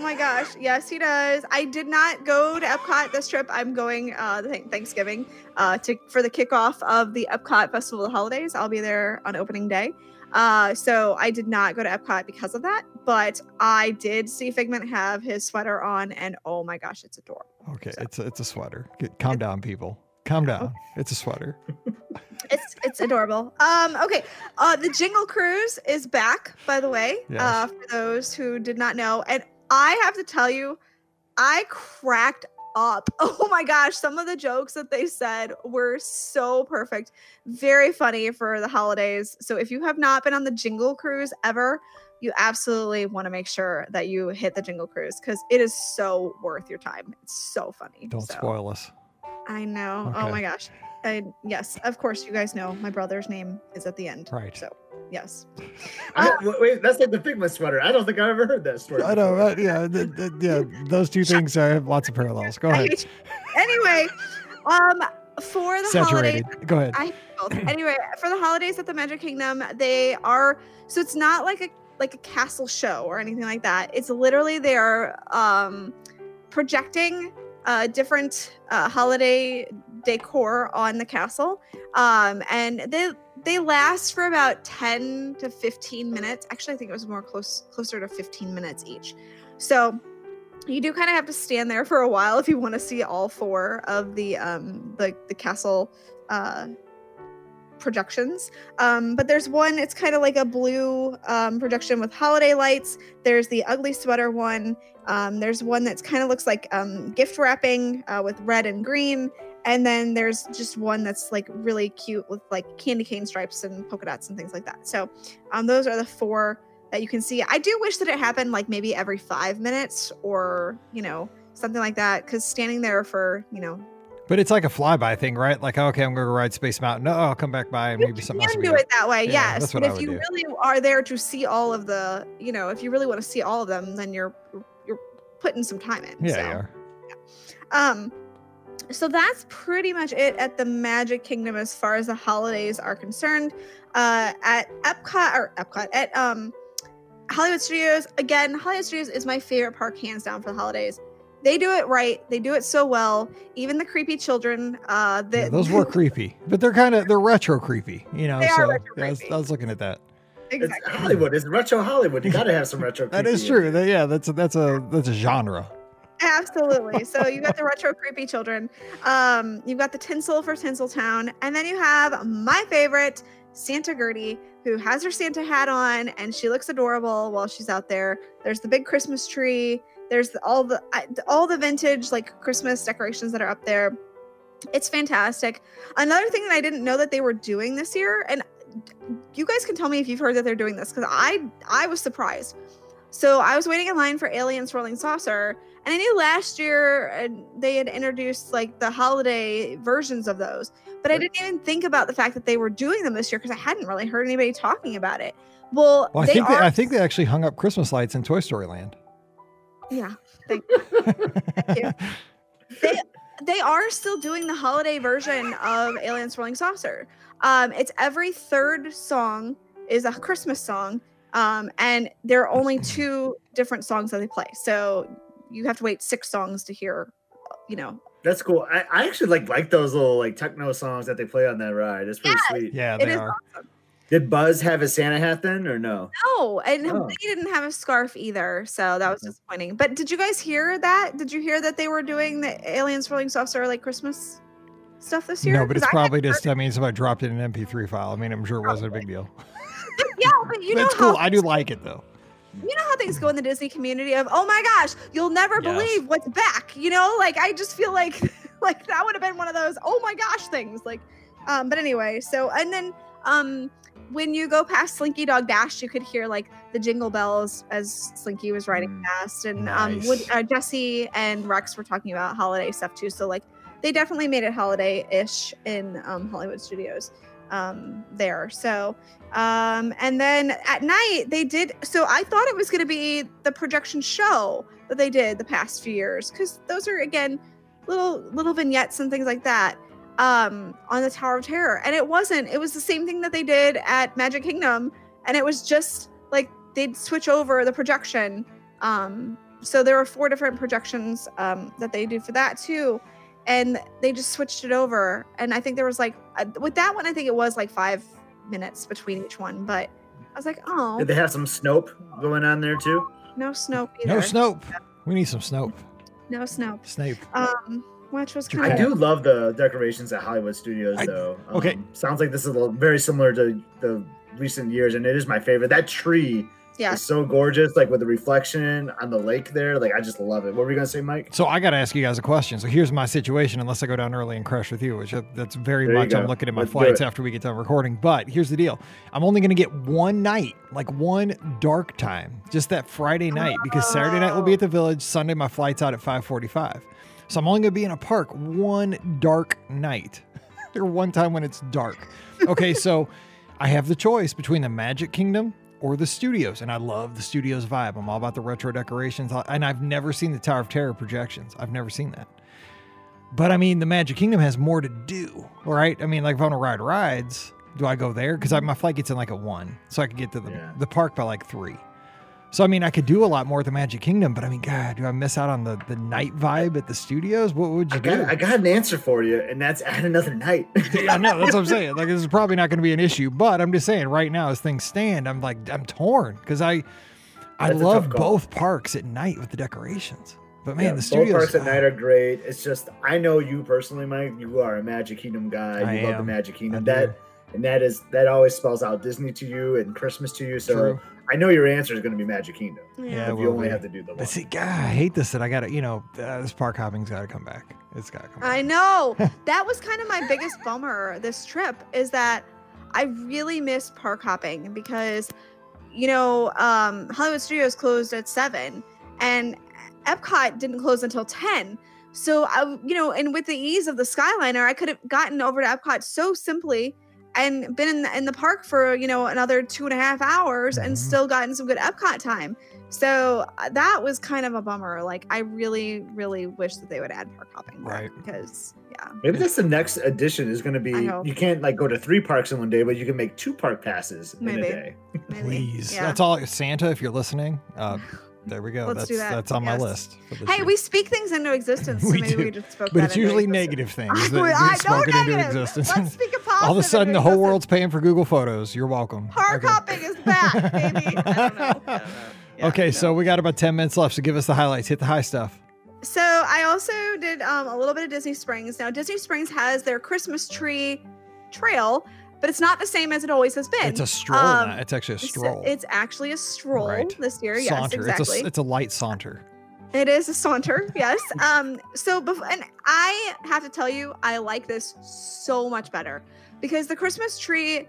gosh. Yes, he does. I did not go to Epcot this trip. I'm going uh th- Thanksgiving uh to for the kickoff of the Epcot Festival of the Holidays. I'll be there on opening day. Uh, so I did not go to Epcot because of that, but I did see Figment have his sweater on, and oh my gosh, it's adorable. Okay, So- it's a, it's a sweater. Get, calm down, people. Calm down. It's a sweater. It's it's adorable. Um, okay, uh, the Jingle Cruise is back, by the way. Yes. Uh, for those who did not know, and I have to tell you, I cracked up. Oh my gosh, some of the jokes that they said were so perfect, very funny for the holidays. So if you have not been on the Jingle Cruise ever, you absolutely want to make sure that you hit the Jingle Cruise because it is so worth your time. It's so funny. Don't So, spoil us. I know. Okay. Oh my gosh. I, yes, of course, you guys know my brother's name is at the end. Right. So, yes. I, wait, that's like the Figma sweater. I don't think I've ever heard that story. I know. before. Uh, yeah, th- th- yeah. Those two things uh, have lots of parallels. Go ahead. Right. Anyway, um, for the Saturated. holidays, Go ahead. I both. Anyway, for the holidays at the Magic Kingdom, they are so it's not like a like a castle show or anything like that. It's literally they are um, projecting uh, different uh, holiday decor on the castle, um, and they they last for about ten to fifteen minutes. Actually, I think it was more close closer to fifteen minutes each. So you do kind of have to stand there for a while if you want to see all four of the um the the castle uh projections. Um but there's one, it's kind of like a blue um projection with holiday lights. There's the ugly sweater one. Um there's one that's kind of looks like um gift wrapping uh with red and green. And then there's just one that's like really cute with like candy cane stripes and polka dots and things like that. So um those are the four that you can see. I do wish that it happened like maybe every five minutes or, you know, something like that. Cause standing there for, you know, But it's like a flyby thing, right? Like, okay, I'm going to go ride Space Mountain. No, I'll come back by and maybe you something else. can will do be it that way. Yeah, Yes. that's what But I if would you do. really are there to see all of the, you know, if you really want to see all of them, then you're, you're putting some time in. Yeah, so. you are. Um, so that's pretty much it at the Magic Kingdom as far as the holidays are concerned. Uh, at Epcot or Epcot at um, Hollywood Studios, again, Hollywood Studios is my favorite park hands down for the holidays. They do it right. They do it so well. Even the creepy children. Uh, the, Yeah, those were creepy, but they're kind of they're retro creepy, you know. They are so retro yeah, I, was, creepy. I was looking at that. It's exactly. Hollywood. It's retro Hollywood. You got to have some retro. That is creepy true. in That- yeah, that's a, that's a that's a genre. Absolutely. So you got the retro creepy children. Um, you've got the tinsel for Tinseltown, and then you have my favorite, Santa Gertie, who has her Santa hat on, and she looks adorable while she's out there. There's the big Christmas tree. There's the, all the I- all the vintage like Christmas decorations that are up there. It's fantastic. Another thing that I didn't know that they were doing this year, and you guys can tell me if you've heard that they're doing this because I I was surprised. So I was waiting in line for Alien Swirling Saucer, and I knew last year uh, they had introduced like the holiday versions of those, but I didn't even think about the fact that they were doing them this year because I hadn't really heard anybody talking about it. Well, Well, I they think are. they, I think they actually hung up Christmas lights in Toy Story Land. yeah, thank, thank you. They they are still doing the holiday version of Alien Swirling Saucer. Um, it's every third song is a Christmas song. Um, and there are only two different songs that they play. So you have to wait six songs to hear, you know. That's cool. I, I actually like like those little like techno songs that they play on that ride. It's pretty Yes. sweet. Yeah, It they is are. awesome. Did Buzz have a Santa hat then or no? No, and Oh. they didn't have a scarf either. So that was Okay. disappointing. But did you guys hear that? Did you hear that they were doing the Alien Swirling Saucer like Christmas stuff this year? No, but it's 'Cause I probably hadn't just, I mean, somebody dropped it in an M P three file. I mean, I'm sure it wasn't a big deal. heard- Yeah, but you know That's how cool. I do like it, though. you know how things go in the Disney community of, oh my gosh, you'll never Yes. believe what's back. You know, like I just feel like like that would have been one of those oh my gosh things. Like, um, but anyway, so and then um when you go past Slinky Dog Dash, you could hear like the jingle bells as Slinky was riding Mm. past, and Nice. um Wood, uh, Jesse and Rex were talking about holiday stuff too. So like they definitely made it holiday-ish in um, Hollywood Studios um there. So um and then at night they did, so I thought it was going to be the projection show that they did the past few years because those are again little little vignettes and things like that um on the Tower of Terror, and it wasn't. It was the same thing that they did at Magic Kingdom, and it was just like they'd switch over the projection um so there were four different projections um, that they do for that too. And they just switched it over. And I think there was like, uh, with that one, I think it was like five minutes between each one. But I was like, oh. Did they have some Snope going on there too? No Snope either. No Snope. We need some Snope. No Snope. Snape. Um, which was kind I of. do love the decorations at Hollywood Studios, I- though. Um, okay. Sounds like this is a little, very similar to the recent years, and it is my favorite. That tree Yeah. is so gorgeous, like with the reflection on the lake there. Like, I just love it. What were you gonna say, Mike? So I got to ask you guys a question. So here's my situation, unless I go down early and crash with you, which uh, that's very There you much I'm go. looking at my Let's do flights it. after we get done recording. But here's the deal. I'm only going to get one night, like one dark time, just that Friday night, because Saturday night will be at the Village. Sunday, my flight's out at five forty-five. So I'm only going to be in a park one dark night or one time when it's dark. Okay, so I have the choice between the Magic Kingdom or the studios, and I love the studios vibe. I'm all about the retro decorations, and I've never seen the Tower of Terror projections. I've never seen that. But I mean, the Magic Kingdom has more to do, right? I mean, like if I want to ride rides, do I go there? Because my flight gets in like at one, so I could get to the, Yeah. the park by like three. So I mean, I could do a lot more at the Magic Kingdom, but I mean, God, do I miss out on the, the night vibe at the studios? What would you I got, do? I got an answer for you, and that's add another night. Yeah, no, that's what I'm saying. Like, this is probably not going to be an issue, but I'm just saying right now, as things stand, I'm like, I'm torn because I, I That's a love tough call. both parks at night with the decorations. But man, Yeah, the both studios. parks at night are great. It's just I know you personally, Mike. You are a Magic Kingdom guy. I You love the am. Magic I Kingdom. do. That and that is that always spells out Disney to you and Christmas to you. So True. I know your answer is going to be Magic Kingdom. Yeah, if it you will only be. have to do the one. But see, God, I hate this that I got to, you know, uh, this park hopping's got to come back. It's got to come back. I know. That was kind of my biggest bummer this trip is that I really missed park hopping because, you know, um, Hollywood Studios closed at seven and Epcot didn't close until ten. So, I, you know, and with the ease of the Skyliner, I could have gotten over to Epcot so simply and been in the, in the park for, you know, another two and a half hours and Mhm. still gotten some good Epcot time. So uh, that was kind of a bummer. Like, I really, really wish that they would add park hopping back Right. because, yeah. Maybe that's the next edition is going to be. I hope. You can't like go to three parks in one day, but you can make two park passes in Maybe. a day. Maybe. Please. Yeah. That's all. Santa, if you're listening, uh, there we go. Let's that's do that. that's on my Yes. list. for this Hey, year. we speak things into existence. So We maybe do. we just spoke But that it's into usually existence. negative things I, that I, get no spoken into negative. existence. Let's speak a positive. All of a sudden, the into whole existence. world's paying for Google Photos. You're welcome. Park Okay. hopping is back, baby. I don't know. I don't know. Yeah, Okay, no. so we got about ten minutes left. So give us the highlights. Hit the high stuff. So I also did um, a little bit of Disney Springs. Now Disney Springs has their Christmas tree trail, but it's not the same as it always has been. It's a stroll. Um, now. It's actually a It's- stroll. It's actually a stroll Right. this year. Yes, saunter. exactly. It's a, it's a light saunter. It is a saunter, yes. Um, so, bef- and I have to tell you, I like this so much better because the Christmas tree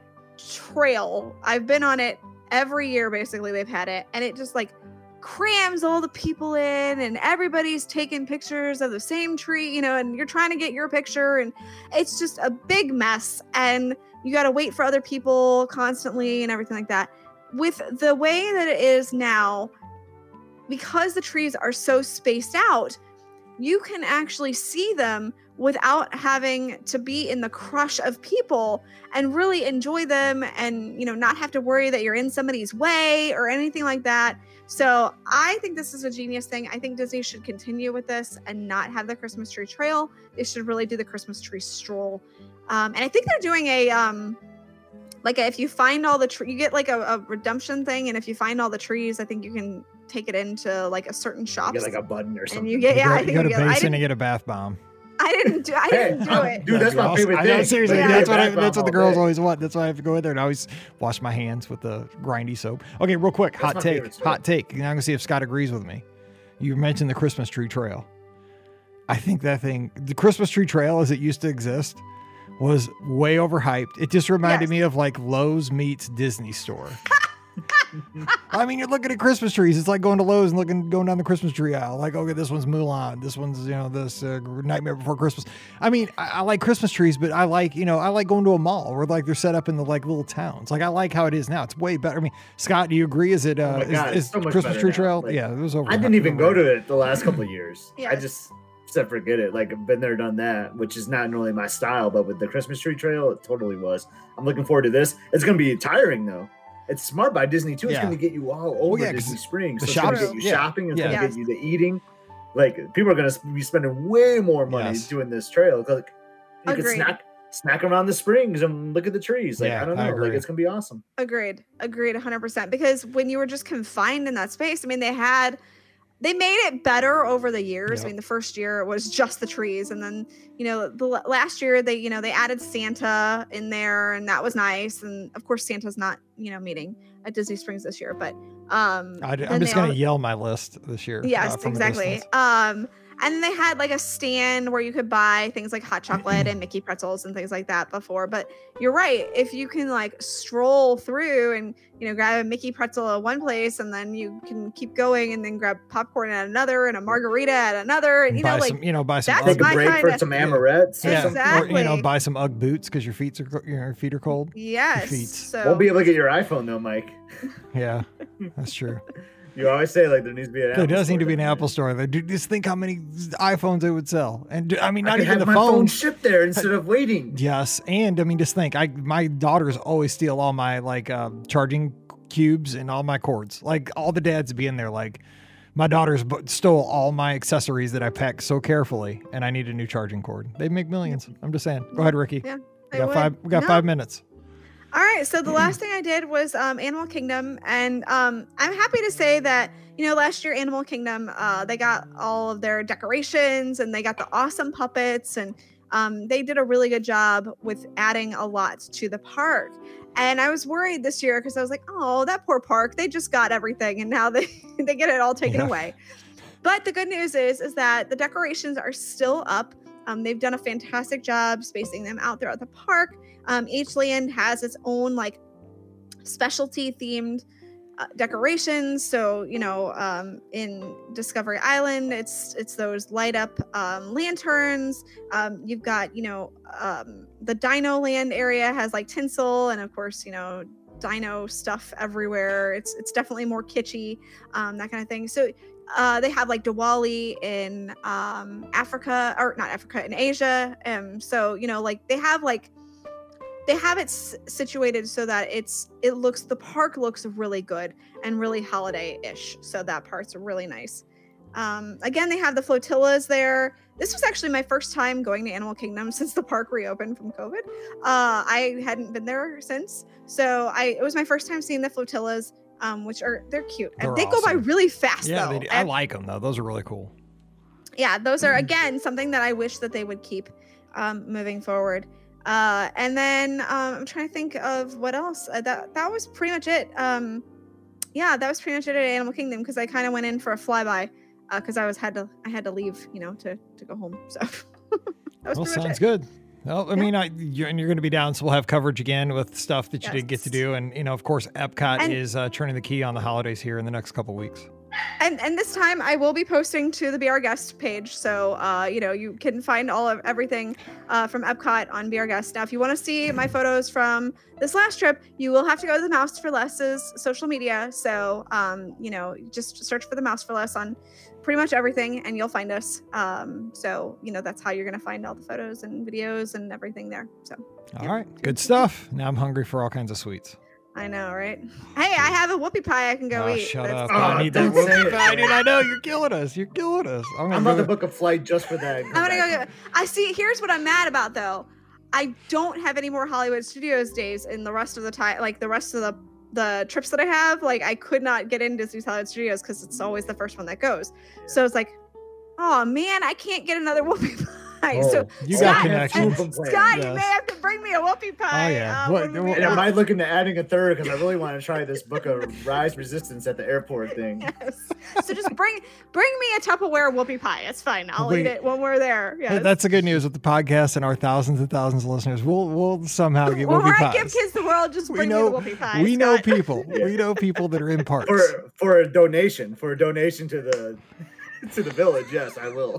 trail, I've been on it every year, basically, they've had it, and it just like crams all the people in, and everybody's taking pictures of the same tree, you know, and you're trying to get your picture, and it's just a big mess, and you got to wait for other people constantly and everything like that. With the way that it is now, because the trees are so spaced out, you can actually see them without having to be in the crush of people and really enjoy them and, you know, not have to worry that you're in somebody's way or anything like that. So I think this is a genius thing. I think Disney should continue with this and not have the Christmas tree trail. They should really do the Christmas tree stroll. Um, and I think they're doing a, um, like a, if you find all the trees, you get like a, a redemption thing. And if you find all the trees, I think you can take it into like a certain You shop. get like a button or and something. you get, yeah, you I go, think you go to you get, I Basin didn't, and get a bath bomb. I didn't do, I Hey, didn't do I'm- it. dude, that's my Awesome. favorite I know, thing. seriously, Yeah. that's what I, Bath bomb that's what the all girls day. always want. That's why I have to go in there and I always wash my hands with the grindy soap. Okay, real quick, hot my take, favorite soap. hot take. Now I'm gonna see if Scott agrees with me. You mentioned the Christmas tree trail. I think that thing, the Christmas tree trail as it used to exist, was way overhyped. It just reminded Yes. me of like Lowe's meets Disney Store. I mean, you're looking at Christmas trees. It's like going to Lowe's and looking, going down the Christmas tree aisle. Like, okay, this one's Mulan. This one's, you know, this uh, Nightmare Before Christmas. I mean, I, I like Christmas trees, but I like, you know, I like going to a mall where like they're set up in the like little towns. Like, I like how it is now. It's way better. I mean, Scott, do you agree? Is it, uh, Oh my God, is, it's is so much Christmas better tree now. trail? Like, yeah, it was over. I didn't even go to it the last couple of years. Yeah. I just said forget it. Like I've been there, done that, which is not normally my style, but with the Christmas tree trail, it totally was. I'm looking forward to this. It's gonna be tiring though. it's smart by Disney too. It's Yeah. going to get you all over yeah, 'cause Disney Springs. the So it's going to shops- get you yeah. shopping. It's Yeah. going to Yes. get you the eating. Like people are going to be spending way more money Yes. doing this trail. Like you could Agreed. snack snack around the springs and look at the trees. Like Yeah, I don't I know. agree. Like it's going to be awesome. Agreed. Agreed one hundred percent. Because when you were just confined in that space, I mean, they had, they made it better over the years. Yep. I mean, the first year it was just the trees. And then, you know, the l- last year they, you know, they added Santa in there and that was nice. And of course, Santa's not, you know, meeting at Disney Springs this year, but, um, I, then am just they going to al- yell my list this year. uh, Yes, from a exactly. distance. Um, and then they had like a stand where you could buy things like hot chocolate and Mickey pretzels and things like that before. But you're right. If you can like stroll through and, you know, grab a Mickey pretzel at one place and then you can keep going and then grab popcorn at another and a margarita at another. And, you buy know, like, some, you know, buy some. that's Take Ugg, a my break for kinda- some amarettes or yeah, something. or you know, Exactly. buy some UGG boots because your feet are your feet are cold. yes. feet. So Won't be able to get your iPhone though, Mike. Yeah, that's true. You always say like there needs to be an. There Apple does need to store be an there. Apple store there. Dude, just think how many iPhones they would sell, and d- I mean, I not could even have the my phone phone. shipped there instead of waiting. Yes, and I mean, just think, I my daughters always steal all my like um, charging cubes and all my cords. Like all the dads be in there. Like my daughters b- stole all my accessories that I packed so carefully, and I need a new charging cord. They make millions. I'm just saying. Go ahead, Ricky. Yeah, we they got would. five. We got No. five minutes. All right, so the last thing I did was um, Animal Kingdom, and um, I'm happy to say that, you know, last year Animal Kingdom, uh, they got all of their decorations and they got the awesome puppets, and um, they did a really good job with adding a lot to the park. And I was worried this year because I was like, oh, that poor park, they just got everything and now they, they get it all taken Yeah. away. But the good news is, is that the decorations are still up. Um, they've done a fantastic job spacing them out throughout the park. Um, each land has its own like specialty themed uh, decorations. So, you know, um, in Discovery Island, it's it's those light up um, lanterns. Um, you've got, you know, um, the Dino Land area has like tinsel, and of course, you know, dino stuff everywhere. It's it's definitely more kitschy, um, that kind of thing. So uh, they have like Diwali in um, Africa, or not Africa, in Asia. Um, so, you know, like they have like they have it s- situated so that it's it looks the park looks really good and really holiday-ish. So that part's really nice. Um, again, they have the flotillas there. This was actually my first time going to Animal Kingdom since the park reopened from COVID. Uh, I hadn't been there since, so I it was my first time seeing the flotillas, um, which are they're cute and They're they go by awesome. really fast. Yeah, though. they do. I And- like them though. Those are really cool. yeah, those are again something that I wish that they would keep um, moving forward. Uh, and then um, I'm trying to think of what else. Uh, that that was pretty much it. Um, yeah, that was pretty much it at Animal Kingdom because I kind of went in for a flyby because I was had to I had to leave, you know, to to go home. So that was Well, pretty much sounds it. good. Well, I Yeah. mean, I, you're, and you're going to be down, so we'll have coverage again with stuff that you didn't get to Yes. do, and you know, of course, Epcot And- is uh, turning the key on the holidays here in the next couple weeks. And and this time I will be posting to the Be Our Guest page, so uh, you know you can find all of everything uh, from Epcot on Be Our Guest. Now, if you want to see my photos from this last trip, you will have to go to the Mouse for Less's social media. So um, you know, just search for the Mouse for Less on pretty much everything, and you'll find us. Um, so you know that's how you're gonna find all the photos and videos and everything there. So All Yeah. right, good stuff. Now I'm hungry for all kinds of sweets. I know, right? Hey, I have a whoopie pie I can go oh, eat. shut That's- up! Oh, I need that don't say whoopie it. pie, dude. I know you're killing us. You're killing us. I'm gonna I'm go. about to book a flight just for that. and come I'm gonna back go home. get. I see. Here's what I'm mad about, though. I don't have any more Hollywood Studios days in the rest of the time. Like the rest of the the trips that I have, like I could not get in Disney's Hollywood Studios because it's always the first one that goes. So it's like, oh man, I can't get another whoopie pie. So Oh, You Scott, got connections. and- Scott, you Yes. may have to bring me a whoopie pie. Oh, yeah. uh, What- when we what- meet And am up. I looking to adding a third because I really want to try this book of Rise Resistance at the airport thing. Yes. So just bring bring me a Tupperware whoopie pie. It's fine. I'll Wait. eat it when we're there. Hey, Yes. that's the good news with the podcast and our thousands and thousands of listeners. We'll we'll somehow get when whoopie we're pies. at Give Kids the World, just we bring know me the whoopie pie. we know Scott. people. We know people that are in parks. For for a donation, for a donation to the to the village, yes, I will.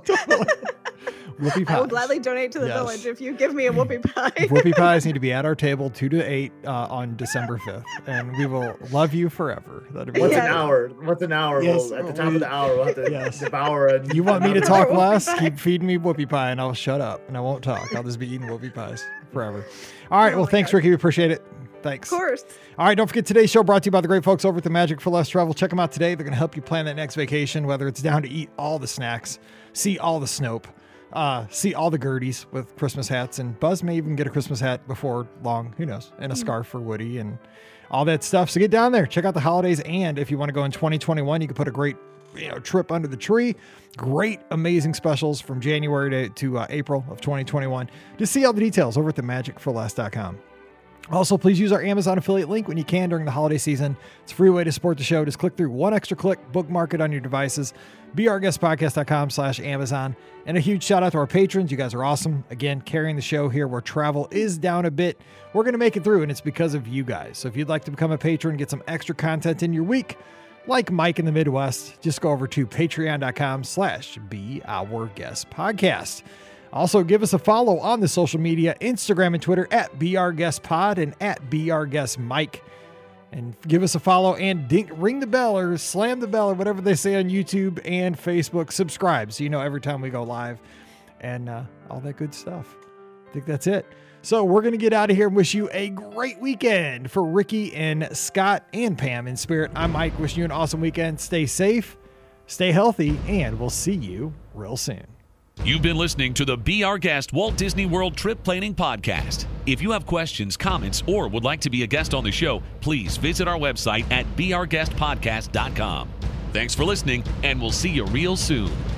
Whoopie I will pies. gladly donate to the Yes. village if you give me a whoopie pie. Whoopie pies need to be at our table two to eight uh, on December fifth, and we will love you forever. That'll be What's Yeah. an hour? What's an hour? Yes, We'll, at the top of the hour, we'll have to Yes. devour it. You want me to Another talk whoopie less? pie. Keep feeding me whoopie pie, and I'll shut up and I won't talk. I'll just be eating whoopie pies forever. All right. Oh Well, my thanks, God. Ricky. We appreciate it. Thanks. Of course. All right, don't forget today's show brought to you by the great folks over at the Magic for Less Travel. Check them out today. They're going to help you plan that next vacation, whether it's down to eat all the snacks, see all the Snope, uh, see all the Gerties with Christmas hats, and Buzz may even get a Christmas hat before long. Who knows? And a scarf for Woody and all that stuff. So get down there, check out the holidays, and if you want to go in twenty twenty-one, you can put a great you know, trip under the tree. Great, amazing specials from January to, to uh, April of twenty twenty-one. Just see all the details over at the magic for less dot com. Also, please use our Amazon affiliate link when you can during the holiday season. It's a free way to support the show. Just click through one extra click, bookmark it on your devices, be our guest podcast dot com slash Amazon. And a huge shout out to our patrons. You guys are awesome. Again, carrying the show here where travel is down a bit. We're going to make it through, and it's because of you guys. So if you'd like to become a patron, get some extra content in your week, like Mike in the Midwest, just go over to patreon dot com slash be our guest podcast. Also, give us a follow on the social media, Instagram and Twitter at BeOurGuestPod and at BeOurGuestMike. And give us a follow and ding, ring the bell or slam the bell or whatever they say on YouTube and Facebook. Subscribe so you know every time we go live and uh, all that good stuff. I think that's it. So we're going to get out of here and wish you a great weekend. For Ricky and Scott and Pam in spirit, I'm Mike. Wishing you an awesome weekend. Stay safe, stay healthy, and we'll see you real soon. You've been listening to the Be Our Guest Walt Disney World Trip Planning Podcast. If you have questions, comments, or would like to be a guest on the show, please visit our website at be our guest podcast dot com. Thanks for listening, and we'll see you real soon.